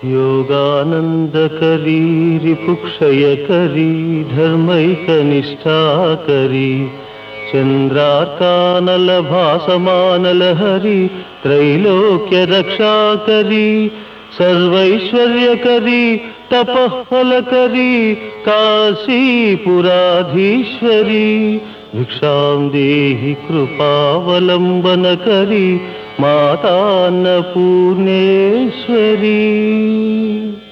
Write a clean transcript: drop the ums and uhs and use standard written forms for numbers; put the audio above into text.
योगानंदकरी रिपुक्षयकरी धर्मैकनिष्ठाकरी चंद्रार्कानलभासमानलहरी त्रैलोक्य रक्षाकरी सर्वैश्वर्यकरी तपःफलकरी काशीपुराधीश्वरी भिक्षां देहि कृपावलंबनकरी मातान्नपूर्णेश्वरी।